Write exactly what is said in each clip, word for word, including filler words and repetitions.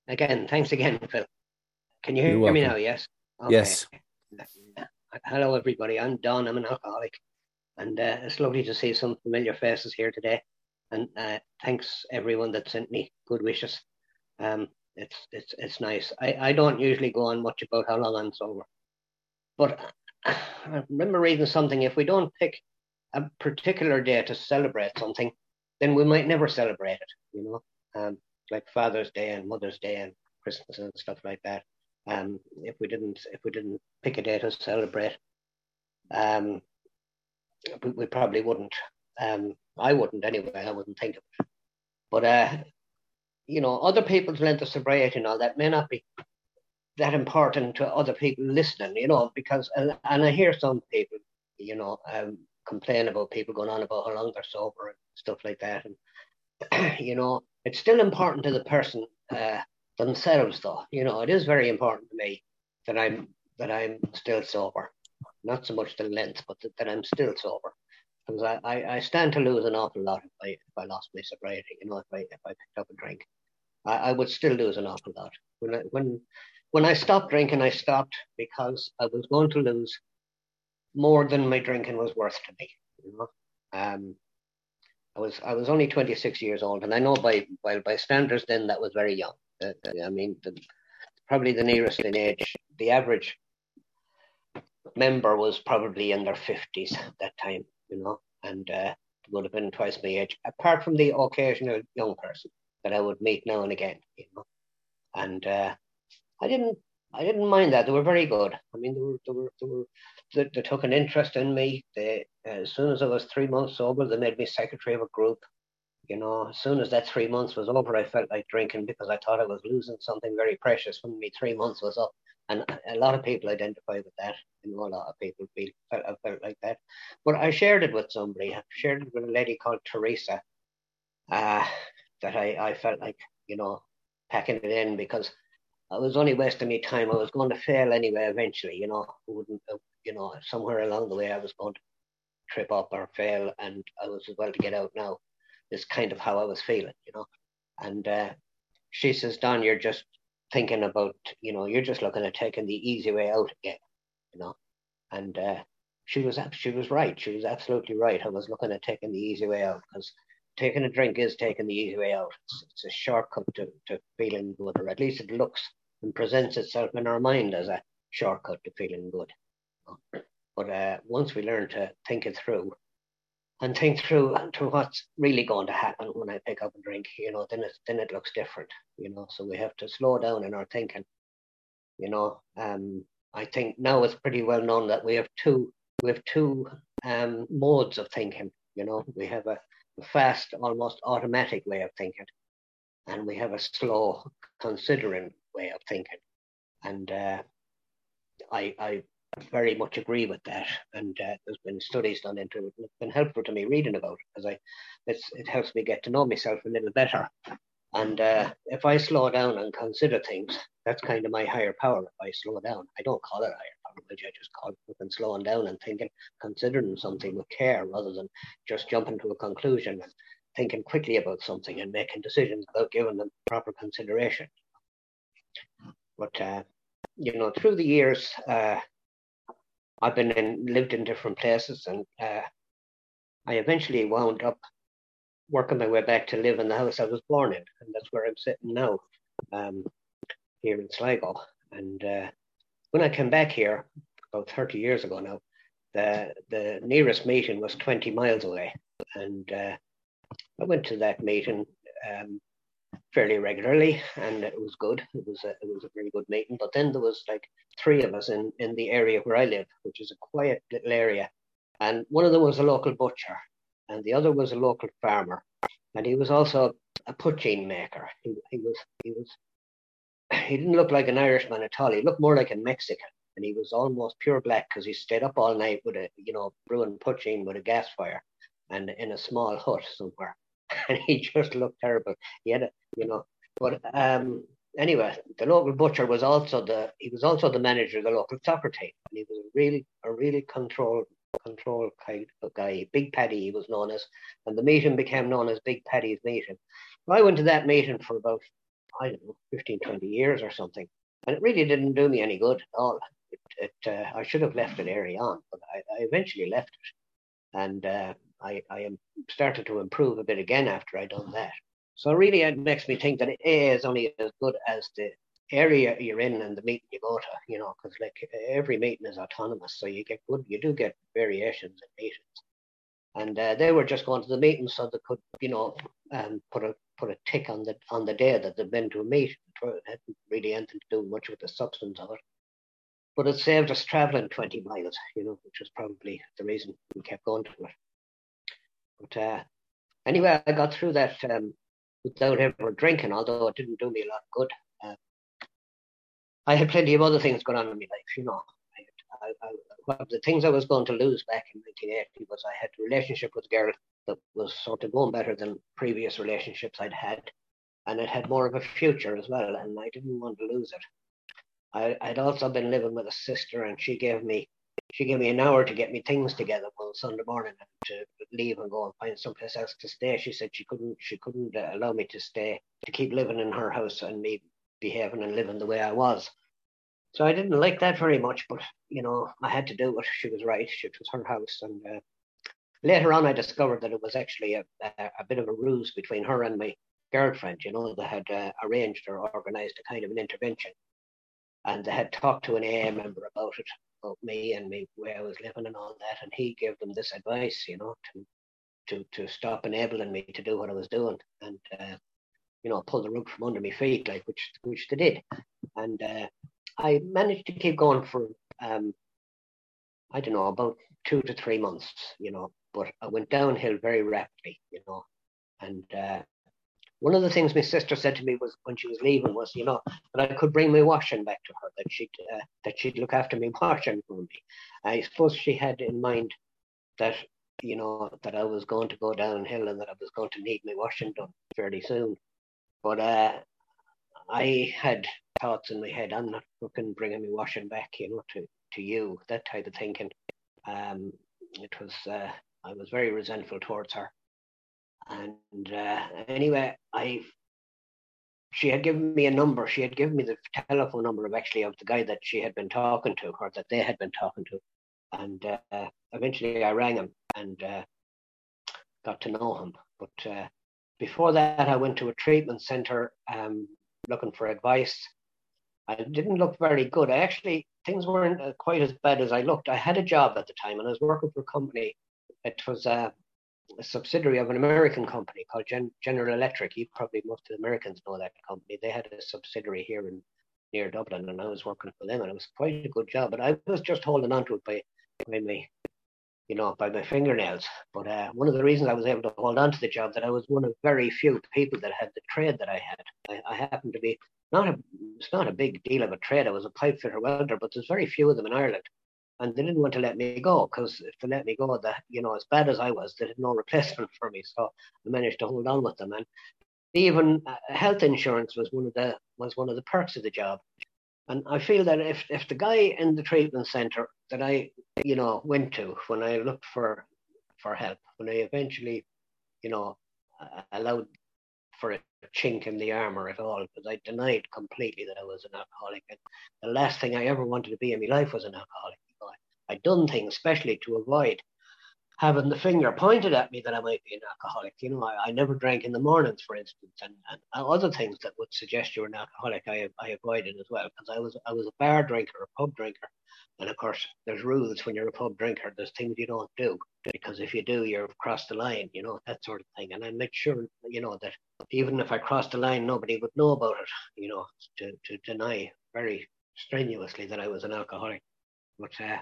Again, thanks again, Phil. Can you You're hear me now? welcome. Yes. Okay. Yes. Hello, everybody. I'm Don. I'm an alcoholic, and uh, it's lovely to see some familiar faces here today. And uh, thanks everyone that sent me good wishes. Um, it's it's it's nice. I, I don't usually go on much about how long I'm sober, but I remember reading something. If we don't pick a particular day to celebrate something, then we might never celebrate it. You know, um, like Father's Day and Mother's Day and Christmas and stuff like that. Um, if we didn't if we didn't pick a day to celebrate, um, we, we probably wouldn't. Um, I wouldn't anyway. I wouldn't think of it. But uh, you know, other people's length of sobriety and all that may not be that important to other people listening. You know, because and, and I hear some people, you know, um, complain about people going on about how long they're sober and stuff like that. And you know, it's still important to the person uh, themselves, though. You know, it is very important to me that I'm that I'm still sober. Not so much the length, but that, that I'm still sober. Because I, I, I stand to lose an awful lot if I if I lost my sobriety. You know, if I if I picked up a drink, I, I would still lose an awful lot. When I when when I stopped drinking, I stopped because I was going to lose more than my drinking was worth to me. You know, um, I was I was only twenty-six years old, and I know by by by standards then that was very young. Uh, I mean, the, probably the nearest in age, the average member was probably in their fifties at that time, you know, and uh, would have been twice my age, apart from the occasional young person that I would meet now and again, you know. And uh, I didn't, I didn't mind that. They were very good. I mean, they were, they were, they were, they, they took an interest in me. They, uh, as soon as I was three months sober, they made me secretary of a group. You know, as soon as that three months was over, I felt like drinking because I thought I was losing something very precious when my three months was up. And a lot of people identify with that. I know a lot of people feel felt, felt like that. But I shared it with somebody. I shared it with a lady called Teresa. Uh, that I, I felt like, you know, packing it in because I was only wasting my time. I was going to fail anyway eventually, you know. I wouldn't, you know, somewhere along the way I was going to trip up or fail, and I was as well to get out now. Is kind of how I was feeling, you know. And uh, she says, Don, you're just thinking about, you know, you're just looking at taking the easy way out again, you know. And uh, she was she was right. She was absolutely right. I was looking at taking the easy way out because taking a drink is taking the easy way out. It's, it's a shortcut to, to feeling good, or at least it looks and presents itself in our mind as a shortcut to feeling good. But uh, once we learn to think it through, and think through to what's really going to happen when I pick up a drink, you know, then it then it looks different, you know. So we have to slow down in our thinking, you know. Um, I think now it's pretty well known that we have two we have two um modes of thinking. You know, we have a, a fast, almost automatic way of thinking, and we have a slow, considering way of thinking. And uh, I I very much agree with that, and uh, there's been studies done into it. It's been helpful to me reading about it because I, it's it helps me get to know myself a little better. And uh, if I slow down and consider things, that's kind of my higher power. If I slow down, I don't call it higher power, but I just call it slowing down and thinking, considering something with care rather than just jumping to a conclusion and thinking quickly about something and making decisions without giving them proper consideration. But uh, you know, through the years, uh, I've been in, lived in different places, and uh, I eventually wound up working my way back to live in the house I was born in, and that's where I'm sitting now, um, here in Sligo. And uh, when I came back here about thirty years ago now, the the nearest meeting was twenty miles away, and uh, I went to that meeting um, fairly regularly, and it was good. It was a, it was a very good meeting. But then there was like three of us in in the area where I live, which is a quiet little area, and one of them was a local butcher, and the other was a local farmer, and he was also a poutine maker. He he was he was he didn't look like an Irishman at all. He looked more like a Mexican, and he was almost pure black because he stayed up all night with a you know brewing poutine with a gas fire, and in a small hut somewhere, and he just looked terrible. He had a you know, but um anyway, the local butcher was also the he was also the manager of the local soccer team, and he was a really a really controlled control kind of guy. Big Paddy he was known as, and the meeting became known as Big Paddy's meeting. Well, I went to that meeting for about I don't know, fifteen, twenty years or something. And it really didn't do me any good at all. It, it uh, I should have left it early on, but I, I eventually left it. And uh, I, I am started to improve a bit again after I done that. So really it makes me think that A A is only as good as the area you're in and the meeting you go to, you know, because like every meeting is autonomous. So you get good, you do get variations in meetings. And uh, they were just going to the meeting so they could, you know, um, put a put a tick on the on the day that they've been to a meeting. It hadn't really anything to do much with the substance of it. But it saved us travelling twenty miles, you know, which was probably the reason we kept going to it. But uh, anyway, I got through that um, without ever drinking, although it didn't do me a lot of good. Uh, I had plenty of other things going on in my life, you know. I, I, one of the things I was going to lose back in nineteen eighty was I had a relationship with a girl that was sort of going better than previous relationships I'd had, and it had more of a future as well, and I didn't want to lose it. I, I'd also been living with a sister, and she gave me she gave me an hour to get me things together one Sunday morning and to leave and go and find someplace else to stay. She said she couldn't she couldn't uh, allow me to stay to keep living in her house and me behaving and living the way I was. So I didn't like that very much, but, you know, I had to do it. She was right. It was her house. And uh, later on, I discovered that it was actually a, a, a bit of a ruse between her and my girlfriend. You know, they had uh, arranged or organized a kind of an intervention. And they had talked to an A A member about it, about me and me, where I was living and all that. And he gave them this advice, you know, to to, to stop enabling me to do what I was doing and, uh, you know, pull the rug from under my feet, like, which, which they did. And, uh, I managed to keep going for, um, I don't know, about two to three months, you know, but I went downhill very rapidly, you know. And uh, one of the things my sister said to me was when she was leaving was, you know, that I could bring my washing back to her, that she'd, uh, that she'd look after me washing for me. I suppose she had in mind that, you know, that I was going to go downhill and that I was going to need my washing done fairly soon. But uh, I had thoughts in my head, I'm not fucking bringing me washing back, you know, to, to you, that type of thinking. Um, it was, uh, I was very resentful towards her. And uh, anyway, I, she had given me a number. She had given me the telephone number of actually of the guy that she had been talking to, or that they had been talking to. And uh, eventually I rang him and uh, got to know him. But uh, before that, I went to a treatment center um, looking for advice. I didn't look very good. I actually, things weren't uh, quite as bad as I looked. I had a job at the time and I was working for a company. It was uh, a subsidiary of an American company called Gen- General Electric. You probably, most of the Americans know that company. They had a subsidiary here in near Dublin and I was working for them and it was quite a good job. But I was just holding on to it by, by my, you know, by my fingernails. But uh, one of the reasons I was able to hold on to the job that I was one of very few people that had the trade that I had. I, I happened to be not a, it's not a big deal of a trade. I was a pipe fitter welder, but there's very few of them in Ireland. And they didn't want to let me go because if they let me go, that, you know, as bad as I was, they had no replacement for me. So I managed to hold on with them. And even uh, health insurance was one of the was one of the perks of the job. And I feel that if, if the guy in the treatment centre that I, you know, went to when I looked for for help, when I eventually, you know, allowed for a chink in the armour at all, because I denied completely that I was an alcoholic. And the last thing I ever wanted to be in my life was an alcoholic. You know, I'd done things especially to avoid having the finger pointed at me that I might be an alcoholic. You know, I, I never drank in the mornings, for instance, and, and other things that would suggest you're an alcoholic, I, I avoided as well, because I was I was a bar drinker, a pub drinker. And of course, there's rules when you're a pub drinker. There's things you don't do, because if you do, you've crossed the line, you know, that sort of thing. And I made sure, you know, that even if I crossed the line, nobody would know about it, you know, to, to deny very strenuously that I was an alcoholic. But uh,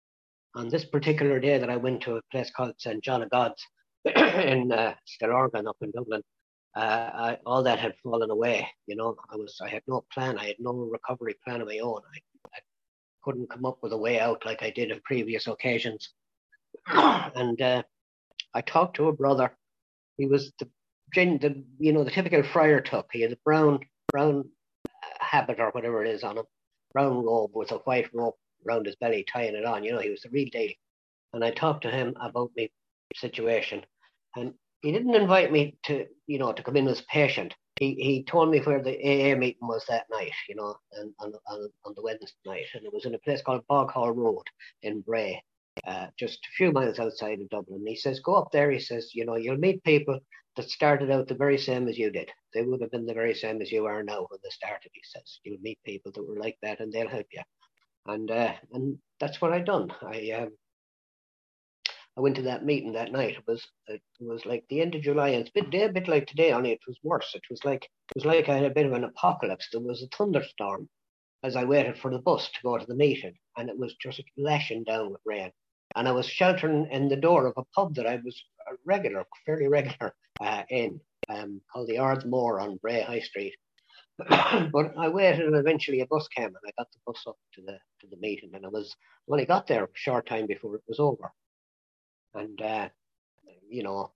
on this particular day that I went to a place called Saint John of God's in uh, Skillorgan up in Dublin, uh, I, all that had fallen away. You know, I was I had no plan. I had no recovery plan of my own. I, I couldn't come up with a way out like I did on previous occasions. And uh, I talked to a brother. He was the, the you know the typical friar tuck. He had a brown brown habit or whatever it is on him, brown robe with a white rope around his belly, tying it on. You know, he was the real deal. And I talked to him about my situation, and he didn't invite me to, you know, to come in as a patient. he, he told me where the A A meeting was that night, you know, and on, on, on the Wednesday night. And it was in a place called Boghall Road in Bray, uh, just a few miles outside of Dublin. And he says, go up there. He says, you know, you'll meet people that started out the very same as you did. They would have been the very same as you are now when they started, he says. You'll meet people that were like that and they'll help you. And uh, and that's what I done. I um, I went to that meeting that night. It was it was like the end of July, and it's a bit, a bit like today, only it was worse. It was like it was like I had a bit of an apocalypse. There was a thunderstorm as I waited for the bus to go to the meeting, and it was just lashing down with rain. And I was sheltering in the door of a pub that I was a regular, fairly regular uh, in, um, called the Ardmore on Bray High Street. But I waited, and eventually a bus came, and I got the bus up to the to the meeting, and I was when I got there a short time before it was over. And, uh, you know,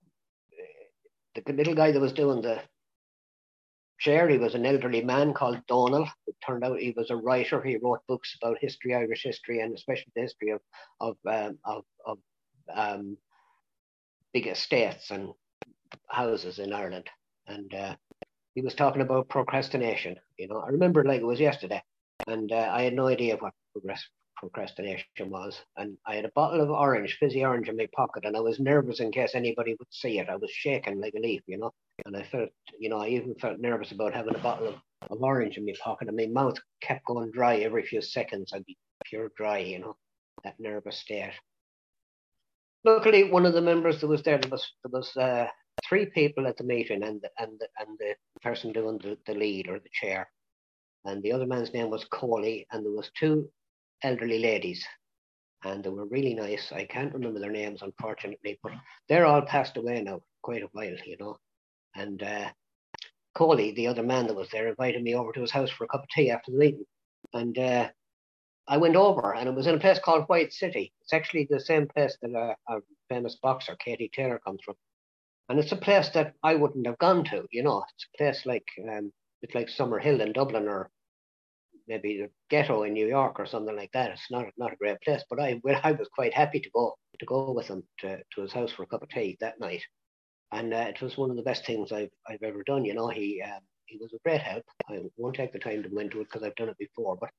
the little guy that was doing the chair, he was an elderly man called Donald. It turned out he was a writer. He wrote books about history, Irish history, and especially the history of of um, of, of um, big estates and houses in Ireland. And uh, he was talking about procrastination. You know, I remember it like it was yesterday. And uh, I had no idea what progress procrastination was. And I had a bottle of orange, fizzy orange in my pocket, and I was nervous in case anybody would see it. I was shaking like a leaf, you know. And I felt, you know, I even felt nervous about having a bottle of, of orange in my pocket, and my mouth kept going dry every few seconds. I'd be pure dry, you know, that nervous state. Luckily, one of the members that was there, there was there was uh, three people at the meeting, and the, and the, and the person doing the, the lead or the chair, and the other man's name was Coley, and there was two elderly ladies, and they were really nice. I can't remember their names, unfortunately, but they're all passed away now, quite a while, you know. And uh, Coley, the other man that was there, invited me over to his house for a cup of tea after the meeting, and uh, I went over, and it was in a place called White City. It's actually the same place that a, a famous boxer, Katie Taylor, comes from. And it's a place that I wouldn't have gone to, you know. It's a place like um, it's like Summerhill in Dublin, or maybe the Ghetto in New York, or something like that. It's not not a great place, but I well, I was quite happy to go to go with him to, to his house for a cup of tea that night. And uh, it was one of the best things I've I've ever done. You know, he um, he was a great help. I won't take the time to go into it because I've done it before, but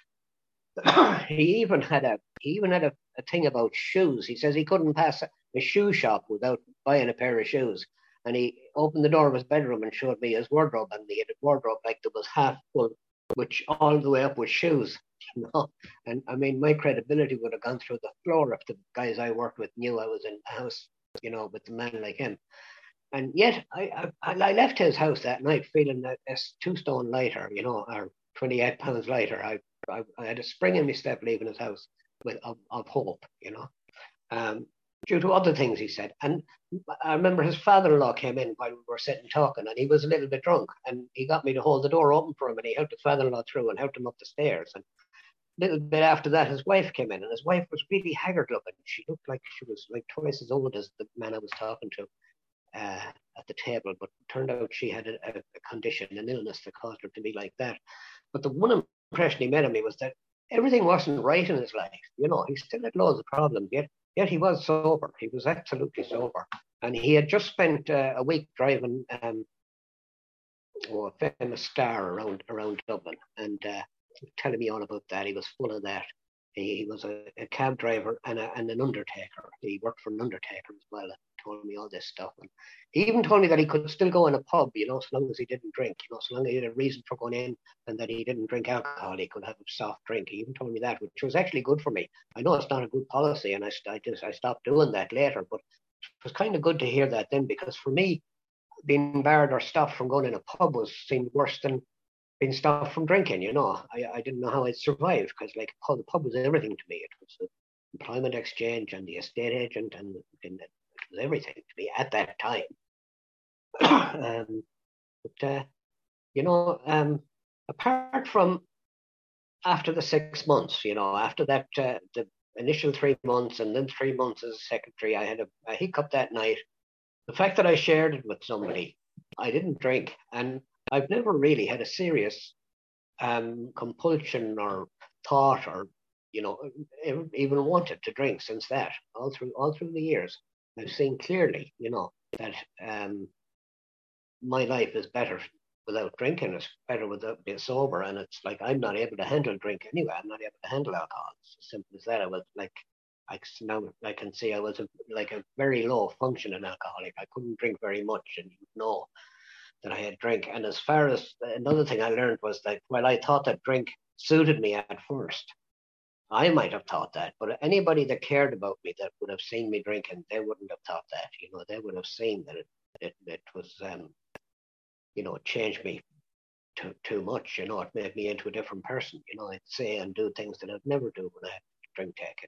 he even had a he even had a, a thing about shoes. He says he couldn't pass a, a shoe shop without buying a pair of shoes. And he opened the door of his bedroom and showed me his wardrobe, and he had a wardrobe like that was half full, which all the way up with shoes, you know. And I mean, my credibility would have gone through the floor if the guys I worked with knew I was in a house, you know, with a man like him. And yet I I, I left his house that night feeling that it's two stone lighter, you know, or twenty-eight pounds lighter. I I, I had a spring in my step leaving his house with of, of hope, you know, um, due to other things he said. And I remember his father-in-law came in while we were sitting talking, and he was a little bit drunk, and he got me to hold the door open for him, and he helped the father-in-law through and helped him up the stairs. And a little bit after that, his wife came in, and his wife was really haggard looking. She looked like she was like twice as old as the man I was talking to uh, at the table, but it turned out she had a, a condition, an illness that caused her to be like that. But the one impression he made of me was that everything wasn't right in his life. You know, he still had loads of problems, yet yet he was sober. He was absolutely sober. And he had just spent uh, a week driving um, oh, a famous star around around Dublin, and uh, telling me all about that. He was full of that. He, he was a, a cab driver and, a, and an undertaker. He worked for an undertaker as well, and told me all this stuff. And he even told me that he could still go in a pub, you know, so long as he didn't drink, you know, so long as he had a reason for going in, and that he didn't drink alcohol, he could have a soft drink. He even told me that, which was actually good for me. I know it's not a good policy, and I, I just I stopped doing that later, but it was kind of good to hear that then, because for me, being barred or stopped from going in a pub was seemed worse than being stopped from drinking. You know, I, I didn't know how I'd survive, because like the pub was everything to me. It was the employment exchange and the estate agent, and, and it was everything to me at that time. um, but uh, you know, um, apart from after the six months, you know, after that, uh, the initial three months and then three months as a secretary, I had a, a hiccup that night. The fact that I shared it with somebody, I didn't drink, and I've never really had a serious um, compulsion or thought, or you know, even wanted to drink since that. All through all through the years, I've seen clearly, you know, that um, my life is better without drinking. It's better without being sober. And it's like I'm not able to handle drink anyway. I'm not able to handle alcohol. It's as simple as that. I was like, I now I can see I was a, like a very low functioning alcoholic. I couldn't drink very much, and you know that I had drink. And as far as another thing I learned was that while I thought that drink suited me at first, I might have thought that, but anybody that cared about me that would have seen me drinking, they wouldn't have thought that. You know, they would have seen that it it, it was um you know, it changed me too too much. You know, it made me into a different person. You know, I'd say and do things that I'd never do when I had drink taken.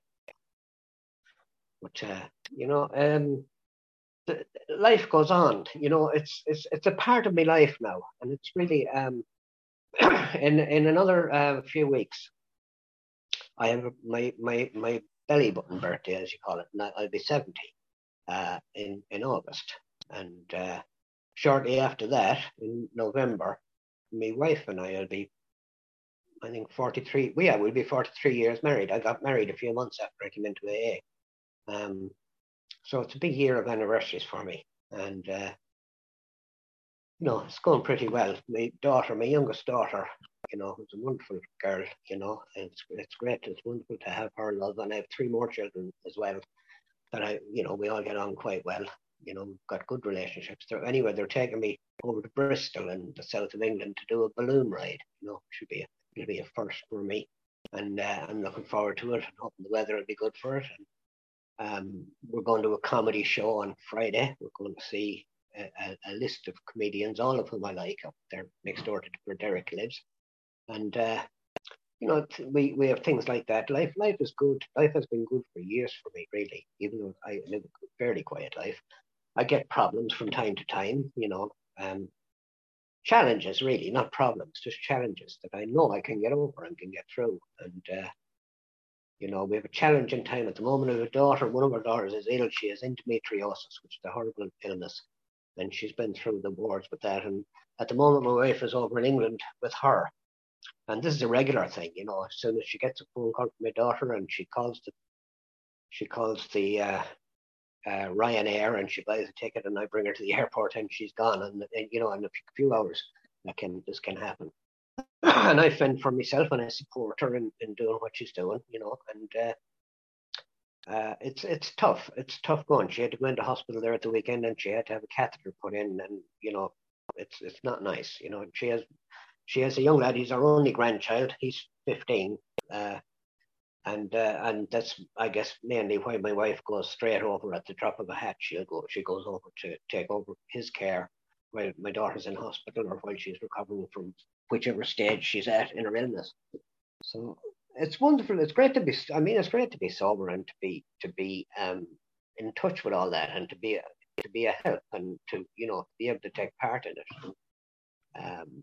But uh, you know, um, the, life goes on. You know, it's it's it's a part of my life now, and it's really um, in in another uh, few weeks, I have my my my belly button birthday, as you call it, and I'll be seventy uh, in in August, and uh, shortly after that, in November, my wife and I will be, I think, forty-three. We yeah, we'll be forty-three years married. I got married a few months after I came into A A. Um, so it's a big year of anniversaries for me, and uh, you know, it's going pretty well. My daughter, my youngest daughter, you know, who's a wonderful girl, you know, and it's it's great. It's wonderful to have her love, and I have three more children as well that I, you know, we all get on quite well. You know, we've got good relationships. They're, anyway, they're taking me over to Bristol in the south of England to do a balloon ride. You know, should be a, it'll be a first for me, and uh, I'm looking forward to it. And hoping the weather will be good for it. And um, we're going to a comedy show on Friday. We're going to see a, a, a list of comedians, all of whom I like, up there next door to where Derek lives. And uh, you know, we, we have things like that. Life life is good. Life has been good for years for me, really. Even though I live a fairly quiet life, I get problems from time to time. You know, um, challenges really, not problems, just challenges that I know I can get over and can get through. And uh, you know, we have a challenging time at the moment. We have a daughter. One of our daughters is ill. She has endometriosis, which is a horrible illness, and she's been through the wards with that. And at the moment, my wife is over in England with her. And this is a regular thing, you know. As soon as she gets a phone call from my daughter, and she calls the, she calls the uh, uh, Ryanair, and she buys a ticket, and I bring her to the airport, and she's gone. And, and you know, in a few hours, that can this can happen. And I fend for myself, and I support her in, in doing what she's doing, you know. And uh, uh, it's it's tough. It's tough going. She had to go into hospital there at the weekend, and she had to have a catheter put in, and you know, it's it's not nice, you know. She has. She has a young lad. He's our only grandchild. He's fifteen, uh, and uh, and that's, I guess, mainly why my wife goes straight over at the drop of a hat. She'll go. She goes over to take over his care while my daughter's in hospital or while she's recovering from whichever stage she's at in her illness. So it's wonderful. It's great to be. I mean, it's great to be sober and to be to be um, in touch with all that, and to be a, to be a help, and to, you know, be able to take part in it. Um,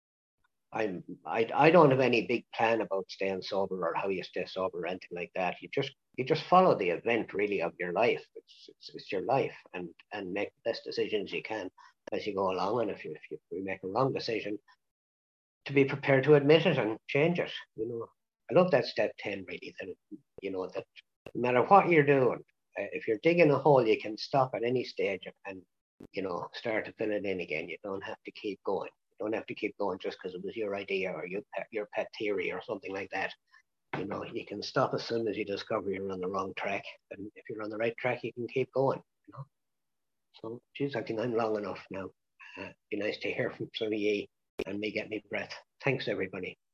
I'm I I don't have any big plan about staying sober or how you stay sober or anything like that. You just you just follow the event really of your life. It's it's, it's your life, and and make the best decisions you can as you go along. And if you if you, if you make a wrong decision, to be prepared to admit it and change it. You know, I love that step ten really. That, you know, that no matter what you're doing, uh, if you're digging a hole, you can stop at any stage and, you know, start to fill it in again. You don't have to keep going. You don't have to keep going just because it was your idea or your pet, your pet theory or something like that. You know, you can stop as soon as you discover you're on the wrong track, and if you're on the right track, you can keep going. You know, so geez, I think I'm long enough now. Uh, be nice to hear from some of ye and me get me breath. Thanks, everybody.